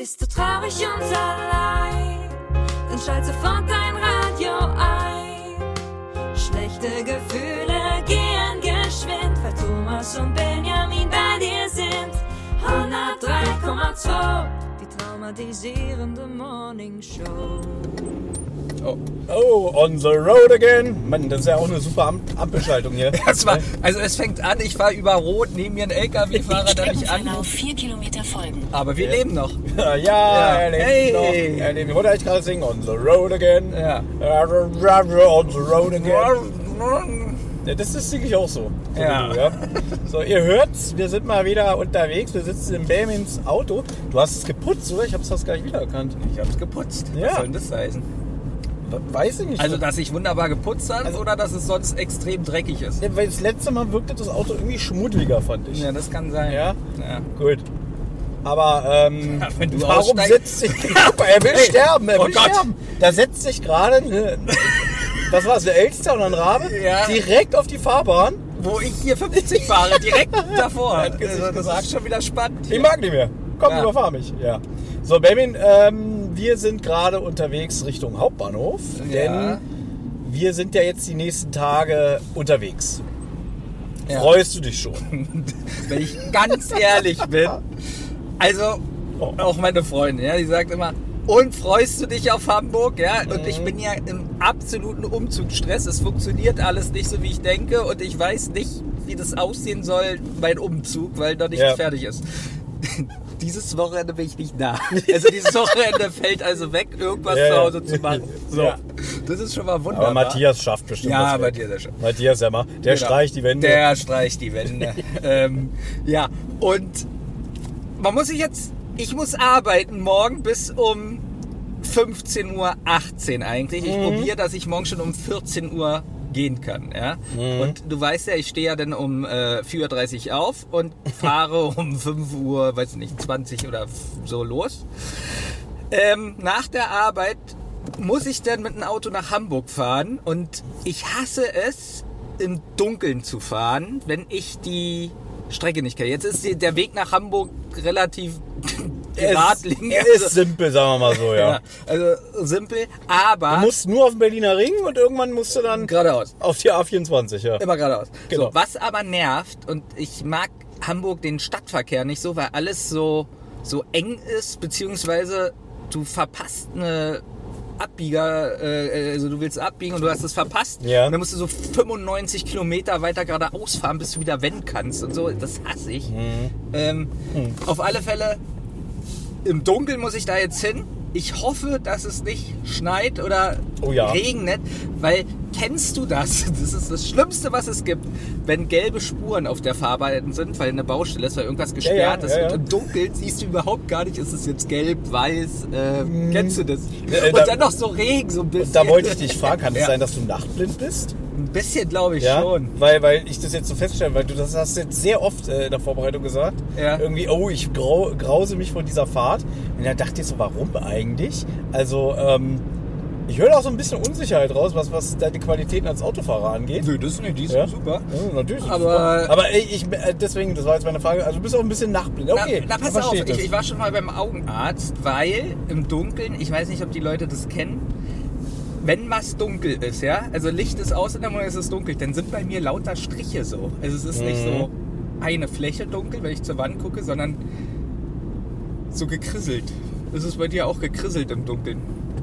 Bist du traurig und allein, dann schalt sofort dein Radio ein. Schlechte Gefühle gehen geschwind, weil Thomas und Benjamin bei dir sind. 103,2, die traumatisierende Morning Show. Oh, on the road again. Mann, das ist ja auch eine super Ampelschaltung hier. Also es fängt an, ich fahre über Rot, neben mir ein LKW-Fahrer, der mich an. Auf 4 Kilometer folgen. Aber wir leben noch. Er lebt noch. Er lebt. Ich wollte eigentlich gerade singen, on the road again. Ja. On the road again. Ja, das singe ich auch so. Ja. So, ihr hört's, wir sind mal wieder unterwegs. Wir sitzen in Benjamins Auto. Du hast es geputzt, oder? Ich hab's fast gar nicht wiedererkannt. Ich habe es geputzt. Ja. Was soll denn das heißen? Weiß ich nicht. Also, dass ich wunderbar geputzt habe oder dass es sonst extrem dreckig ist? Weil das letzte Mal wirkte das Auto irgendwie schmuddeliger, fand ich. Ja, das kann sein. Ja? Gut. Aber wenn du warum setzt sich... er will sterben, er will sterben. Da setzt sich gerade was war es, der Elster oder ein Rabe? Ja. Direkt auf die Fahrbahn. Wo ich hier 50 fahre, direkt davor. Hat Also, das ist schon wieder spannend. Ich mag nicht mehr. Komm, überfahr mich. Ja. So, Benjamin, wir sind gerade unterwegs Richtung Hauptbahnhof, denn wir sind ja jetzt die nächsten Tage unterwegs. Ja. Freust du dich schon? Wenn ich ganz ehrlich bin, also auch meine Freundin, ja, die sagt immer, und freust du dich auf Hamburg? Ja? Und ich bin ja im absoluten Umzugsstress. Es funktioniert alles nicht so, wie ich denke. Und ich weiß nicht, wie das aussehen soll, mein Umzug, weil noch nicht fertig ist. Dieses Wochenende bin ich nicht da. Also dieses Wochenende fällt also weg, irgendwas zu Hause zu machen. So. Ja. Das ist schon mal wunderbar. Aber Matthias schafft bestimmt was weg. Matthias, der streicht die Wände. Der streicht die Wände. Ja, und man muss sich jetzt... Ich muss arbeiten morgen bis um 15:18 Uhr eigentlich. Ich probiere, dass ich morgen schon um 14 Uhr gehen kann. Ja? Und du weißt ja, ich stehe ja dann um 4:30 Uhr auf und fahre um 5 Uhr, weiß nicht, 20 oder so los. Nach der Arbeit muss ich dann mit dem Auto nach Hamburg fahren und ich hasse es, im Dunkeln zu fahren, wenn ich die Strecke nicht kenne. Jetzt ist der Weg nach Hamburg relativ geradlinig. Er ist simpel, sagen wir mal so, ja. Also simpel, aber... Du musst nur auf den Berliner Ring und irgendwann musst du dann... Geradeaus. Auf die A24, ja. Immer geradeaus. Genau. So, was aber nervt, und ich mag Hamburg den Stadtverkehr nicht so, weil alles so eng ist, beziehungsweise du verpasst eine Abbieger, also du willst abbiegen und du hast es verpasst. Ja. Und dann musst du so 95 Kilometer weiter geradeaus fahren, bis du wieder wenden kannst und so. Das hasse ich. Auf alle Fälle, im Dunkeln muss ich da jetzt hin. Ich hoffe, dass es nicht schneit oder regnet, weil kennst du das? Das ist das Schlimmste, was es gibt, wenn gelbe Spuren auf der Fahrbahn sind, weil eine Baustelle ist, weil irgendwas gesperrt ist. Und im Dunkeln siehst du überhaupt gar nicht, ist es jetzt gelb, weiß, kennst du das? Und dann noch so Regen, so ein bisschen. Da wollte ich dich fragen, kann es sein, dass du nachtblind bist? Ein bisschen, glaube ich schon. Weil ich das jetzt so feststelle, weil du das hast jetzt sehr oft in der Vorbereitung gesagt. Ja. Irgendwie, ich grause mich vor dieser Fahrt. Und dann dachte ich so, warum eigentlich? Also, ich höre auch so ein bisschen Unsicherheit raus, was deine Qualitäten als Autofahrer angeht. Nö, das ist nicht, die ist super. Ja, natürlich. Aber deswegen, das war jetzt meine Frage, also du bist auch ein bisschen nachtblind. Okay, na pass auf, ich war schon mal beim Augenarzt, weil im Dunkeln, ich weiß nicht, ob die Leute das kennen, wenn was dunkel ist, ja, also Licht ist aus in der Wohnung, es ist dunkel, dann sind bei mir lauter Striche so. Also es ist nicht so eine Fläche dunkel, wenn ich zur Wand gucke, sondern so gekrisselt. Ist es bei dir auch gekrisselt im Dunkeln?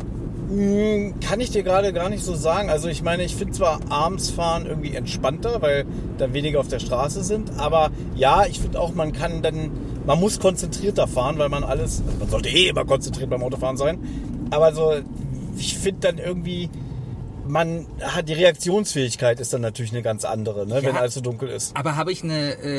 Kann ich dir gerade gar nicht so sagen. Also ich meine, ich finde zwar abends fahren irgendwie entspannter, weil da weniger auf der Straße sind, aber ja, ich finde auch, man muss konzentrierter fahren, weil man sollte immer konzentriert beim Autofahren sein, aber so, ich finde dann irgendwie, die Reaktionsfähigkeit ist dann natürlich eine ganz andere, ne, wenn alles so dunkel ist. Aber habe ich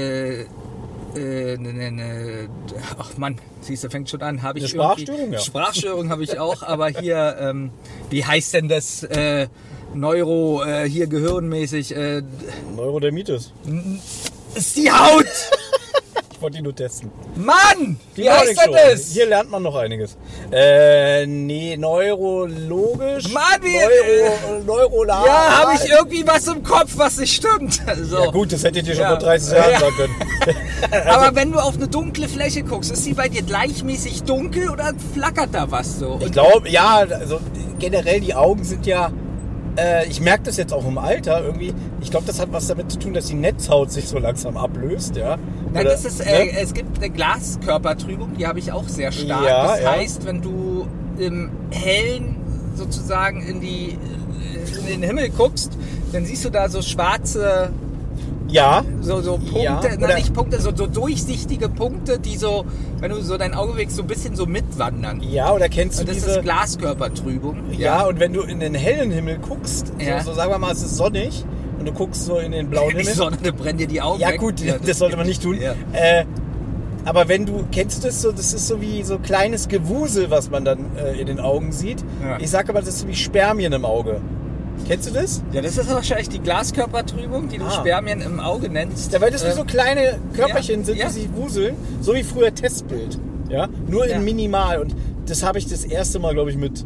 ach Mann, siehst du, fängt schon an. Habe ich eine Sprachstörung? Ja. Sprachstörung habe ich auch, aber hier, wie heißt denn das Neuro, hier gehirnmäßig? Neurodermitis. Ist die Haut! Ich wollte ihn nur testen. Mann! Die Wie heißt Morning Show. das? Hier lernt man noch einiges. Nee, neurologisch. Mann, Neurolar. Ja, habe ich irgendwie was im Kopf, was nicht stimmt. So. Ja gut, das hättet ihr schon Ja. vor 30 Jahren Ja. sagen können. Aber wenn du auf eine dunkle Fläche guckst, ist die bei dir gleichmäßig dunkel oder flackert da was so? Ich glaube, ja, also generell die Augen sind ja, ich merke das jetzt auch im Alter irgendwie, ich glaube, das hat was damit zu tun, dass die Netzhaut sich so langsam ablöst, ja. Nein, Oder, das ist, ne? es gibt eine Glaskörpertrübung, die habe ich auch sehr stark. Ja, das ja. heißt, wenn du im Hellen sozusagen in den Himmel guckst, dann siehst du da so schwarze, Ja, so Punkte, Ja, nein, oder- nicht Punkte, so durchsichtige Punkte, die so, wenn du so dein Auge bewegst, so ein bisschen so mitwandern. ja, oder kennst du Und das diese... ist Glaskörpertrübung. Ja, und wenn du in den hellen Himmel guckst, Ja. so sagen wir mal, es ist sonnig und du guckst so in den blauen Die Himmel. Sonne brennt dir die Augen Ja weg. gut, das sollte man nicht tun. Ja. Aber wenn du, kennst du das so, das ist so wie so kleines Gewusel, was man dann in den Augen sieht. Ja. Ich sage aber, das ist so wie Spermien im Auge. Kennst du das? Ja, das ist wahrscheinlich die Glaskörpertrübung, die du Ah. Spermien im Auge nennst. Ja, weil das wie so kleine Körperchen ja, sind, ja. die sich wuseln, so wie früher Testbild. Ja? Nur Ja. in minimal. Und das habe ich das erste Mal, glaube ich, mit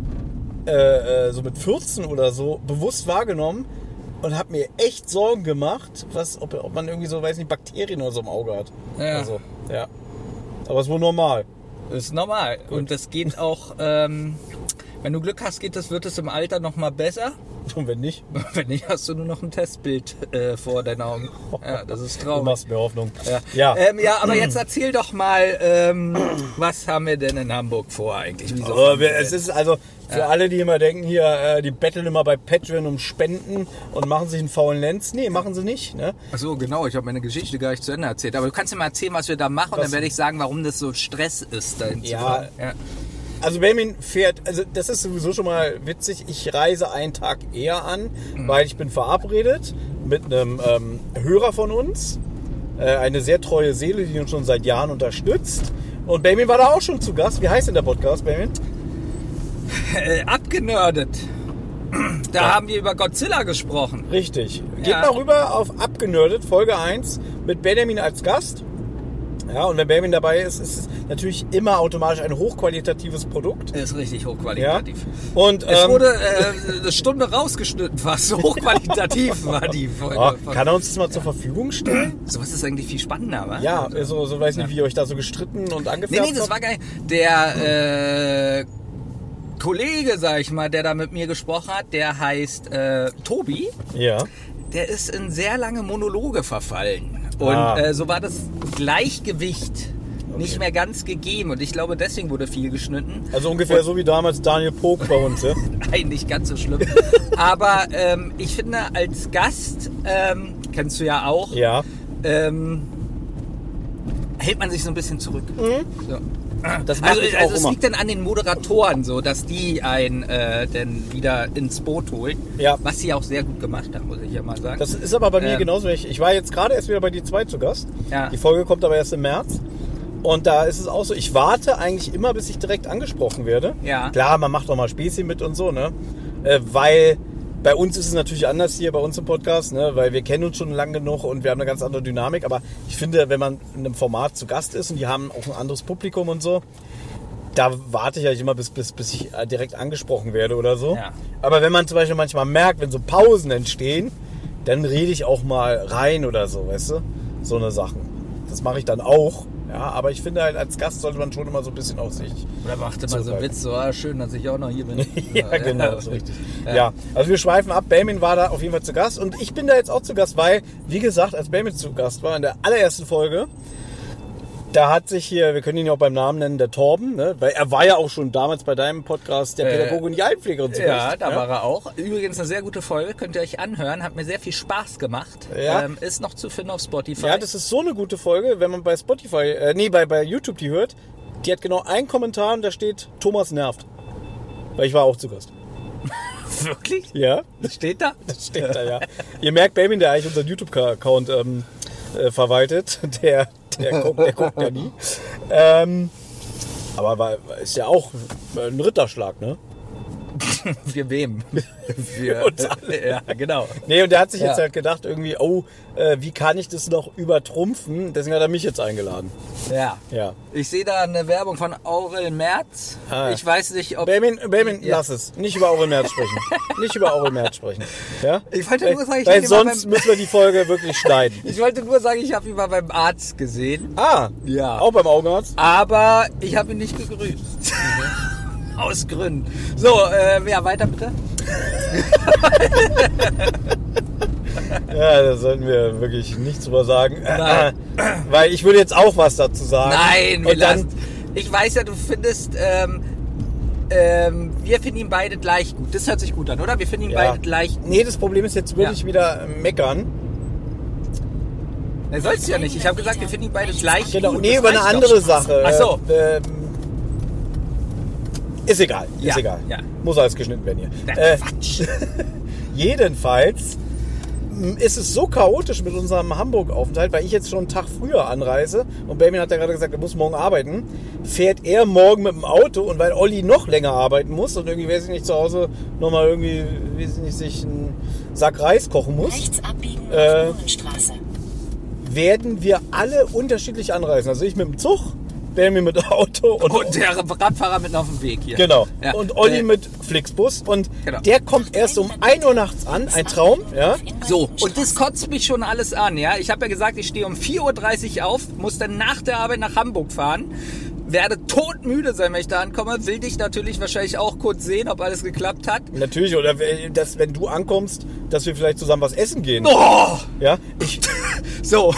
14 oder so bewusst wahrgenommen und habe mir echt Sorgen gemacht, ob man irgendwie so, weiß nicht, Bakterien oder so im Auge hat. Ja. Also, ja. Aber es ist wohl normal. Das ist normal. Und das geht auch, wenn du Glück hast, wird es im Alter noch mal besser. Und wenn nicht, Wenn nicht, hast du nur noch ein Testbild vor deinen Augen. Ja, das ist du traurig. machst mir Hoffnung. Ja. Ja. Ja, aber jetzt erzähl doch mal, was haben wir denn in Hamburg vor eigentlich? Wieso Aber es ist also für alle, die immer denken, hier, die betteln immer bei Patreon um Spenden und machen sich einen faulen Lenz. Nee, machen sie nicht. Ne? Ach so, genau. Ich habe meine Geschichte gar nicht zu Ende erzählt. Aber du kannst dir mal erzählen, was wir da machen. Und Was? dann werde ich sagen, warum das so Stress ist, dahin zu Ja. fahren. Ja. Also Benjamin fährt, also das ist sowieso schon mal witzig, ich reise einen Tag eher an, weil ich bin verabredet mit einem Hörer von uns, eine sehr treue Seele, die uns schon seit Jahren unterstützt. Und Benjamin war da auch schon zu Gast. Wie heißt denn der Podcast, Benjamin? Abgenördet. Da Ja. haben wir über Godzilla gesprochen. Richtig. Geht Ja. mal rüber auf Abgenördet, Folge 1, mit Benjamin als Gast. Ja, und wenn Benjamin dabei ist, ist es natürlich immer automatisch ein hochqualitatives Produkt. Ist richtig Ja. hochqualitativ. Und Es wurde eine Stunde rausgeschnitten fast. So hochqualitativ war die Folge. kann er uns das mal zur Verfügung stellen? Sowas ist eigentlich viel spannender, wa? Ja, so weiß nicht, wie ihr euch da so gestritten und angefärbt Nee, das habt. war geil. Der Kollege, sag ich mal, der da mit mir gesprochen hat, der heißt Tobi. Ja. Der ist in sehr lange Monologe verfallen. Und so war das Gleichgewicht nicht mehr ganz gegeben. Und ich glaube, deswegen wurde viel geschnitten. Also ungefähr so wie damals Daniel Pog bei uns, ja? Nein, nicht ganz so schlimm. Aber ich finde, als Gast, kennst du ja auch, Ja. hält man sich so ein bisschen zurück. So. Das mache Also, ich also auch es immer. liegt dann an den Moderatoren, so, dass die einen dann wieder ins Boot holen. Ja. Was sie auch sehr gut gemacht haben, muss ich ja mal sagen. Das ist aber bei mir genauso. Ich war jetzt gerade erst wieder bei die 2 zu Gast. Ja. Die Folge kommt aber erst im März. Und da ist es auch so, ich warte eigentlich immer, bis ich direkt angesprochen werde. Ja. Klar, man macht auch mal Späßchen mit und so, ne? Weil bei uns ist es natürlich anders hier bei uns im Podcast, ne? Weil wir kennen uns schon lang genug und wir haben eine ganz andere Dynamik. Aber ich finde, wenn man in einem Format zu Gast ist und die haben auch ein anderes Publikum und so, da warte ich eigentlich immer, bis ich direkt angesprochen werde oder so. Ja. Aber wenn man zum Beispiel manchmal merkt, wenn so Pausen entstehen, dann rede ich auch mal rein oder so, weißt du? So eine Sachen. Das mache ich dann auch. Ja, aber ich finde halt, als Gast sollte man schon immer so ein bisschen auf sich. Oder macht immer so einen Witz, so schön, dass ich auch noch hier bin. Ja, genau, so richtig. Ja, also wir schweifen ab. Benjamin war da auf jeden Fall zu Gast und ich bin da jetzt auch zu Gast, weil, wie gesagt, als Benjamin zu Gast war in der allerersten Folge, da hat sich hier, wir können ihn ja auch beim Namen nennen, der Torben, ne? Weil er war ja auch schon damals bei deinem Podcast der Pädagoge und die Heilpflegerin zu Ja, Gast. da war er auch. Übrigens eine sehr gute Folge, könnt ihr euch anhören. Hat mir sehr viel Spaß gemacht. Ja. Ist noch zu finden auf Spotify. Ja, das ist so eine gute Folge, wenn man bei Spotify, bei YouTube die hört. Die hat genau einen Kommentar und da steht, Thomas nervt. Weil ich war auch zu Gast. Wirklich? Ja, Das steht da? das steht da, ja. Ihr merkt, Benjamin, der eigentlich unseren YouTube-Account verwaltet, der guckt ja nie. Aber ist ja auch ein Ritterschlag, ne? Für wem? Für uns alle. Ja, genau. Nee, und der hat sich jetzt Ja. halt gedacht, irgendwie, wie kann ich das noch übertrumpfen? Deswegen hat er mich jetzt eingeladen. Ja. Ja. Ich sehe da eine Werbung von Aurel Merz. Ah. Ich weiß nicht, ob... Benjamin, Ja. lass es. Nicht über Aurel Merz sprechen. Nicht über Aurel Merz sprechen. Ja? Ich wollte nur sagen, ich weil hab ihn mal sonst müssen wir die Folge wirklich schneiden. Ich wollte nur sagen, ich habe ihn mal beim Arzt gesehen. Ah, Ja. auch beim Augenarzt? Aber ich habe ihn nicht gegrüßt. Aus Gründen. So, ja, weiter bitte. Ja, da sollten wir wirklich nichts drüber sagen. Nein. Weil ich würde jetzt auch was dazu sagen. Nein, wir und dann, lassen. Ich weiß ja, du findest, wir finden ihn beide gleich gut. Das hört sich gut an, oder? Wir finden ihn ja. beide gleich gut. Nee, das Problem ist jetzt wirklich wieder meckern. Er sollst du ja nicht. Ich habe gesagt, wir finden ihn beide gleich Genau, gut. nee, Das über eine reicht andere doch. Sache. Ach so. Ist egal, Ja, ist egal. ja. Muss alles geschnitten werden hier. Quatsch. Jedenfalls ist es so chaotisch mit unserem Hamburg-Aufenthalt, weil ich jetzt schon einen Tag früher anreise und Benjamin hat ja gerade gesagt, er muss morgen arbeiten, fährt er morgen mit dem Auto und weil Olli noch länger arbeiten muss und irgendwie, weiß ich nicht, zu Hause nochmal irgendwie, weiß ich nicht, sich einen Sack Reis kochen muss, Rechts abbiegen auf Mohrenstraße. werden wir alle unterschiedlich anreisen. Also ich mit dem Zug, Benjamin mit dem Auto Und der Radfahrer mitten auf dem Weg hier. Genau. Ja. Und Olli mit Flixbus. Und Genau. der kommt erst um 1 Uhr nachts an. Ein Traum, ja. So, und das kotzt mich schon alles an, ja. Ich habe ja gesagt, ich stehe um 4.30 Uhr auf, muss dann nach der Arbeit nach Hamburg fahren, werde todmüde sein, wenn ich da ankomme, will dich natürlich wahrscheinlich auch kurz sehen, ob alles geklappt hat. Natürlich. Oder dass, wenn du ankommst, dass wir vielleicht zusammen was essen gehen. Oh! Ja. So,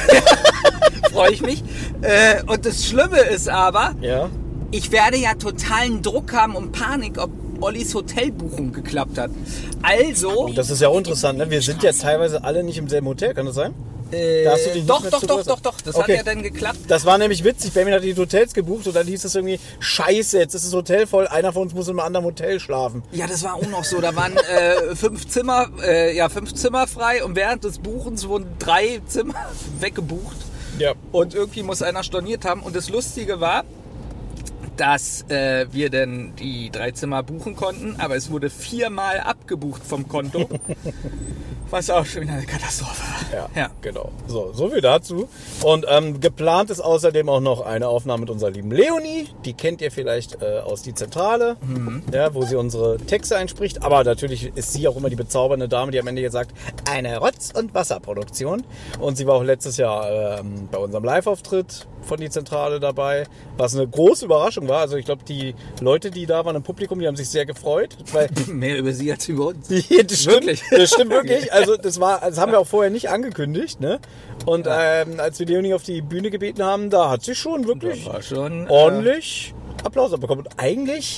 freue ich mich. Und das Schlimme ist aber, Ja. ich werde ja totalen Druck haben und Panik, ob Ollis Hotelbuchung geklappt hat. Also, Das ist ja auch interessant, ne? Wir sind ja teilweise alle nicht im selben Hotel, kann das sein? Da hast du dich nicht doch, mehr doch, zu doch, geäußert. doch, doch, das Okay. hat ja dann geklappt. Das war nämlich witzig. Benjamin hat die Hotels gebucht und dann hieß es irgendwie, scheiße, jetzt ist das Hotel voll, einer von uns muss in einem anderen Hotel schlafen. Ja, das war auch noch so. Da waren 5 Zimmer frei und während des Buchens wurden 3 Zimmer weggebucht. Ja. Und irgendwie muss einer storniert haben. Und das Lustige war, dass wir dann die 3 Zimmer buchen konnten, aber es wurde 4-mal abgebucht vom Konto. Was auch schon wieder eine Katastrophe war. Ja, genau. So viel dazu. Und geplant ist außerdem auch noch eine Aufnahme mit unserer lieben Leonie. Die kennt ihr vielleicht aus die Zentrale, ja, wo sie unsere Texte einspricht. Aber natürlich ist sie auch immer die bezaubernde Dame, die am Ende jetzt sagt, eine Rotz- und Wasserproduktion. Und sie war auch letztes Jahr bei unserem Live-Auftritt von die Zentrale dabei, was eine große Überraschung war. Also ich glaube, die Leute, die da waren im Publikum, die haben sich sehr gefreut. Weil Mehr über sie als über uns. das stimmt, Wirklich? Das stimmt wirklich. Also das haben wir auch vorher nicht angekündigt, ne? Und als wir Leonie auf die Bühne gebeten haben, da hat sie schon wirklich Das war schon ordentlich Applaus abbekommen. Und eigentlich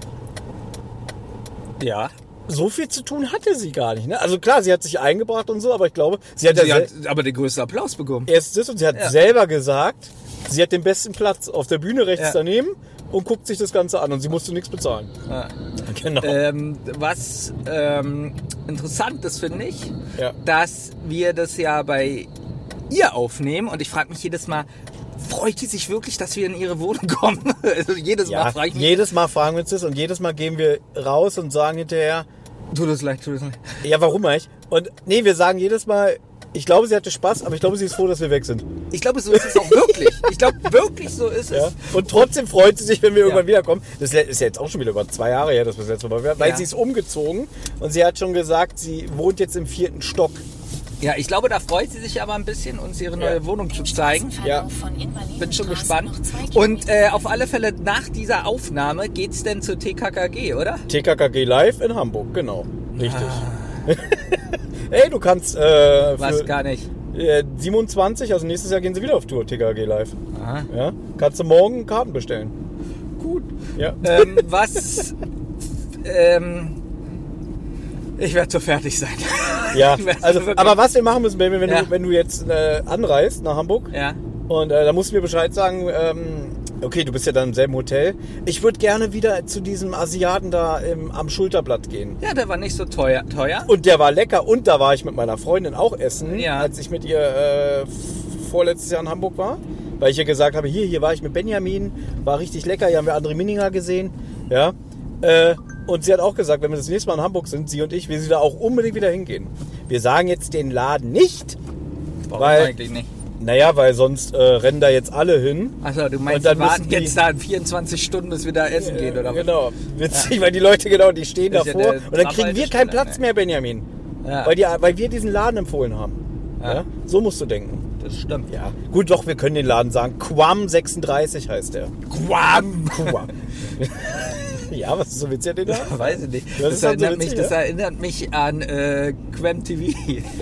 ja. so viel zu tun hatte sie gar nicht, ne? Also klar, sie hat sich eingebracht und so, aber ich glaube, sie hat, Sie hat aber den größten Applaus bekommen. erst das und sie hat Ja. selber gesagt, sie hat den besten Platz auf der Bühne rechts Ja. daneben und guckt sich das Ganze an und sie musste nichts bezahlen. Ja. Genau. Was interessant ist, finde ich, Ja. dass wir das ja bei ihr aufnehmen und ich frage mich jedes Mal, freut die sich wirklich, dass wir in ihre Wohnung kommen? Also jedes Mal Ja, frage ich mich, jedes Mal fragen wir uns das und jedes Mal gehen wir raus und sagen hinterher, tut es leid, tut es leid. ja, warum eigentlich? Und nee, wir sagen jedes Mal, ich glaube, sie hatte Spaß, aber ich glaube, sie ist froh, dass wir weg sind. Ich glaube, so ist es auch wirklich. Ich glaube, wirklich so ist es. Ja? Und trotzdem freut sie sich, wenn wir irgendwann Ja. wiederkommen. Das ist ja jetzt auch schon wieder über 2 Jahre her, dass wir das letzte Mal waren, weil Ja. sie ist umgezogen und sie hat schon gesagt, sie wohnt jetzt im 4. Stock. Ja, ich glaube, da freut sie sich aber ein bisschen, uns ihre neue Wohnung zu zeigen. Ja. Bin schon gespannt. Und auf alle Fälle nach dieser Aufnahme geht's denn zur TKKG, oder? TKKG Live in Hamburg, genau. Richtig. Ey, du kannst für Was gar nicht. 27, also nächstes Jahr gehen sie wieder auf Tour, TKKG Live. Aha. Ja? Kannst du morgen Karten bestellen. Gut. Ja. Ich werde so fertig sein. Ja, Ich werde also, wirklich- aber was wir machen müssen, Baby, wenn, Ja. wenn du jetzt anreist nach Hamburg Ja. und da musst du mir Bescheid sagen, okay, du bist ja dann im selben Hotel. Ich würde gerne wieder zu diesem Asiaten da am Schulterblatt gehen. Ja, der war nicht so teuer. Und der war lecker und da war ich mit meiner Freundin auch essen, Ja. als ich mit ihr vorletztes Jahr in Hamburg war. Weil ich ihr gesagt habe, hier war ich mit Benjamin, war richtig lecker, hier haben wir André Mininger gesehen. Ja. Und sie hat auch gesagt, wenn wir das nächste Mal in Hamburg sind, sie und ich, wir sie da auch unbedingt wieder hingehen. Wir sagen jetzt den Laden nicht. Warum weil, eigentlich nicht? Naja, weil sonst rennen da jetzt alle hin. Achso, du meinst, Und dann wir warten müssen die- jetzt da 24 Stunden, bis wir da essen gehen, oder was? Genau. Witzig, weil die Leute, die stehen Das ist ja davor. der Und dann kriegen wir Traumhaltestelle, keinen Platz ne? mehr, Benjamin. Ja. Weil wir diesen Laden empfohlen haben. Ja. Ja? So musst du denken. Das stimmt. Ja. Gut, doch, wir können den Laden sagen. Quam 36 heißt der. Quam! Quam. Ja, was ist so witzig an den Laden? Weiß ich nicht. Das ist halt so witzig, das ja? erinnert mich an Quem TV.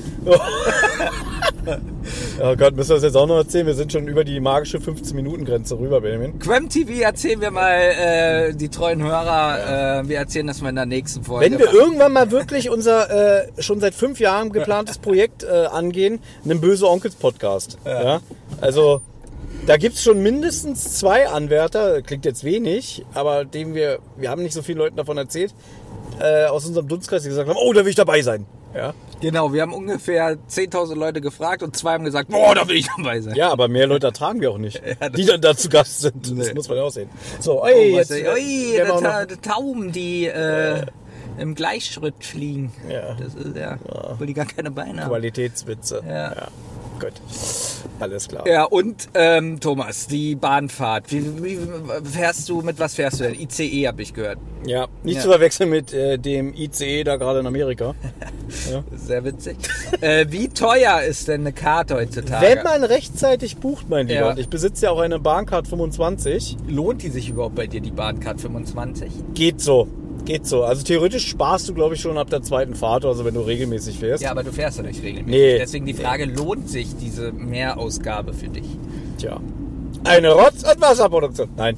Oh Gott, müssen wir das jetzt auch noch erzählen? Wir sind schon über die magische 15-Minuten-Grenze rüber, Benjamin. Quem TV erzählen wir mal die treuen Hörer. Wir erzählen das mal in der nächsten Folge. Wenn wir irgendwann mal wirklich unser schon seit 5 Jahren geplantes Projekt angehen, einen Böse Onkels Podcast. Ja. Also da gibt es schon mindestens 2 Anwärter, klingt jetzt wenig, aber wir haben nicht so vielen Leuten davon erzählt, aus unserem Dunstkreis, die gesagt haben, oh, da will ich dabei sein. Ja, Genau, wir haben ungefähr 10.000 Leute gefragt und 2 haben gesagt, boah, da will ich dabei sein. ja, aber mehr Leute ertragen wir auch nicht, Ja, die dann da zu Gast sind. Das Nee. muss man ja auch sehen. So, Oh, ey, was jetzt ui, werden wir auch noch- die Tauben, die im Gleichschritt fliegen. Ja. Das ist obwohl die gar keine Beine haben. Qualitätswitze. Ja. Gut. Alles klar. Ja, und Thomas, die Bahnfahrt. Wie fährst du, mit was fährst du denn? ICE habe ich gehört. Ja, nicht Ja. zu verwechseln mit dem ICE da gerade in Amerika. Sehr witzig. Wie teuer ist denn eine Karte heutzutage? Wenn man rechtzeitig bucht, mein Lieber, Ja. und ich besitze ja auch eine Bahncard 25, Lohnt die sich überhaupt bei dir, die Bahncard 25? geht so. Geht so. Also theoretisch sparst du, glaube ich, schon ab der zweiten Fahrt, also wenn du regelmäßig fährst. Ja, aber du fährst ja nicht regelmäßig. Nee. Deswegen die Frage, lohnt sich diese Mehrausgabe für dich? Tja. Eine Rotz- und Wasserproduktion. Nein.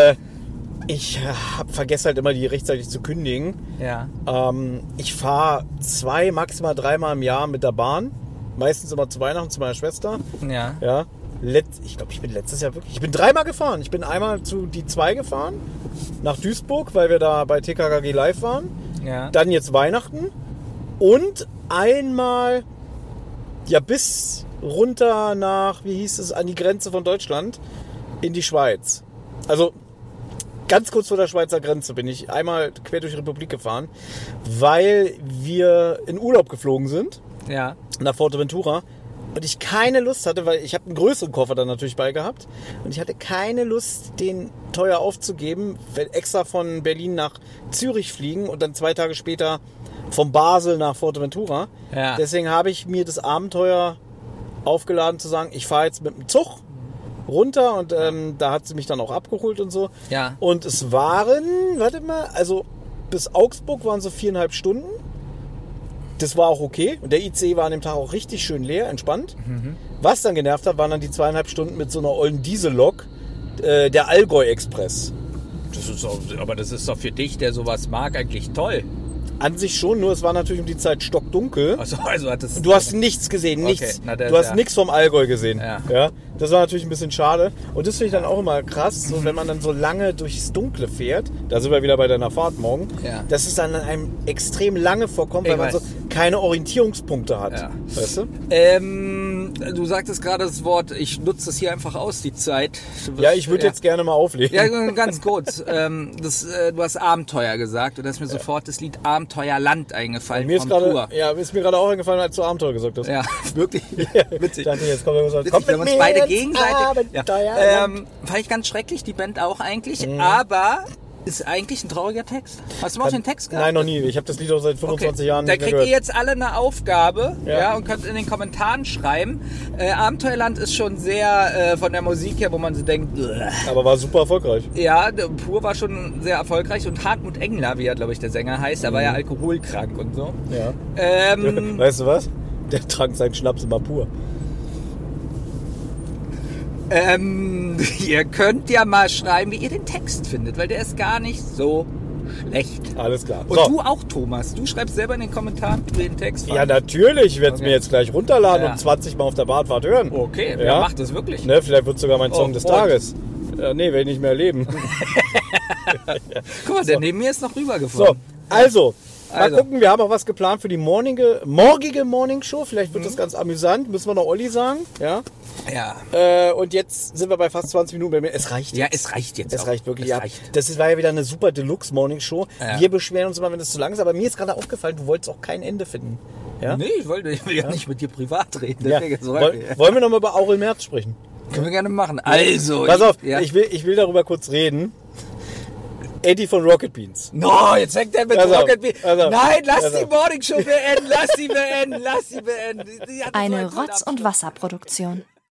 Ich vergesse halt immer, die rechtzeitig zu kündigen. Ja. Ich fahre 2, maximal 3 Mal im Jahr mit der Bahn. Meistens immer zu Weihnachten zu meiner Schwester. Ja. Ja. Ich glaube, ich bin letztes Jahr wirklich. Ich bin 3 Mal gefahren. Ich bin einmal zu die 2 gefahren, nach Duisburg, weil wir da bei TKKG live waren. Ja. Dann jetzt Weihnachten. Und einmal, ja, bis runter nach, wie hieß es, an die Grenze von Deutschland in die Schweiz. Also ganz kurz vor der Schweizer Grenze bin ich einmal quer durch die Republik gefahren, weil wir in Urlaub geflogen sind, Ja. nach Fuerteventura. Und ich keine Lust hatte, weil ich habe einen größeren Koffer dann natürlich bei gehabt. Und ich hatte keine Lust, den teuer aufzugeben, weil extra von Berlin nach Zürich fliegen und dann 2 Tage später von Basel nach Fuerteventura. Ja. Deswegen habe ich mir das Abenteuer aufgeladen zu sagen, ich fahre jetzt mit dem Zug runter und da hat sie mich dann auch abgeholt und so. Ja. Und es waren, warte mal, also bis Augsburg waren so 4,5 Stunden. Das war auch okay. Und der ICE war an dem Tag auch richtig schön leer, entspannt. Was dann genervt hat, waren dann die 2,5 Stunden mit so einer ollen Diesellok, der Allgäu-Express. Aber das ist doch für dich, der sowas mag, eigentlich toll. An sich schon, nur es war natürlich um die Zeit stockdunkel. Also hat es. Du hast nichts gesehen, Okay, nichts. na, das Du hast ja. nichts vom Allgäu gesehen. Ja. Das war natürlich ein bisschen schade. Und das finde ich dann auch immer krass, so wenn man dann so lange durchs Dunkle fährt, da sind wir wieder bei deiner Fahrt morgen, Ja. dass es dann einem extrem lange vorkommt, Ich weil man weiß. so keine Orientierungspunkte hat. Ja. Weißt du? Du sagtest gerade das Wort, ich nutze es hier einfach aus, die Zeit. Ja, ich würde jetzt gerne mal auflegen. Ja, ganz kurz. Du hast Abenteuer gesagt und da ist mir sofort das Lied Abenteuerland eingefallen Mir ist vom gerade, Tour. ja, ist mir gerade auch eingefallen, als du Abenteuer gesagt hast. Ja, wirklich. Witzig. Ich dachte, jetzt kommt irgendwas. Witzig, Kommt wenn wir mit uns mir beide ins gegenseitig. Abenteuer. Fand ich ganz schrecklich, die Band auch eigentlich, aber ist eigentlich ein trauriger Text. Hast du mal den Text gehabt? Nein, noch nie. Ich habe das Lied auch seit 25 Jahren Da nicht mehr kriegt ihr gehört. jetzt alle eine Aufgabe Ja. und könnt in den Kommentaren schreiben. Abenteuerland ist schon sehr von der Musik her, wo man so denkt, Aber war super erfolgreich. ja, Pur war schon sehr erfolgreich und Hartmut Engler, wie er, glaube ich, der Sänger heißt, der war ja alkoholkrank und so. Ja. Ähm, Weißt du was? Der trank seinen Schnaps immer pur. ihr könnt ja mal schreiben, wie ihr den Text findet, weil der ist gar nicht so schlecht. Alles klar. Und du auch, Thomas. Du schreibst selber in den Kommentaren, wie du den Text Ja, fandest. natürlich. Ich werde es Okay. mir jetzt gleich runterladen Ja. und 20 Mal auf der Bahnfahrt hören. Okay, wer Ja. macht das wirklich? Ne, vielleicht wird sogar mein Song Oh, des und? Tages. Nee, werde ich nicht mehr erleben. Guck mal, der neben mir ist noch So, rübergefahren. also, Mal gucken, wir haben auch was geplant für die morgige Morning Show. Vielleicht wird das ganz amüsant. Müssen wir noch Olli sagen. Ja. Ja. Und jetzt sind wir bei fast 20 Minuten. Es reicht jetzt. Ja, es reicht jetzt. Es auch. reicht wirklich. Es Ja. reicht. Das war ja wieder eine super Deluxe Morning Show. Ja. Wir beschweren uns immer, wenn es zu lang ist. Aber mir ist gerade aufgefallen, du wolltest auch kein Ende finden. Ja? Nee, ich will ja nicht mit dir privat reden. Ja. Deswegen Wollen wir noch mal über Aurel Merz sprechen? können wir gerne machen. Also. Pass auf, Ja. ich will darüber kurz reden. Eddie von Rocket Beans. No, jetzt fängt er mit Pass auf, Rocket Beans. pass auf, Nein, lass pass die auf. Morning Show beenden. Lass sie beenden. Sie hat das Eine heute Rotz- und Wasserproduktion.